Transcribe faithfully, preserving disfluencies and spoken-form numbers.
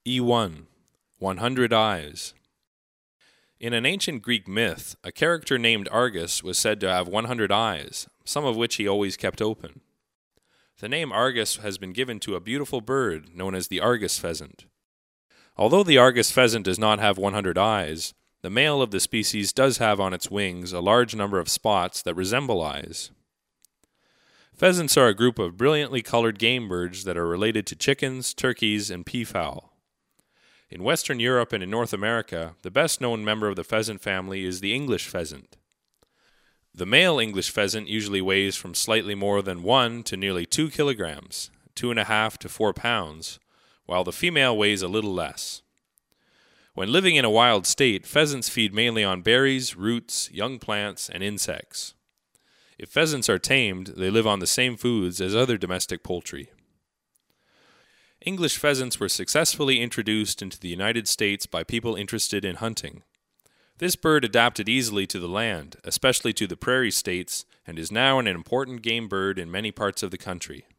E one. one hundred Eyes. In an ancient Greek myth, a character named Argus was said to have one hundred eyes, some of which he always kept open. The name Argus has been given to a beautiful bird known as the Argus pheasant. Although the Argus pheasant does not have one hundred eyes, the male of the species does have on its wings a large number of spots that resemble eyes. Pheasants are a group of brilliantly colored game birds that are related to chickens, turkeys, and peafowl. In Western Europe and in North America, the best-known member of the pheasant family is the English pheasant. The male English pheasant usually weighs from slightly more than one to nearly two kilograms, two and a half to four pounds, while the female weighs a little less. When living in a wild state, pheasants feed mainly on berries, roots, young plants, and insects. If pheasants are tamed, they live on the same foods as other domestic poultry. English pheasants were successfully introduced into the United States by people interested in hunting. This bird adapted easily to the land, especially to the prairie states, and is now an important game bird in many parts of the country.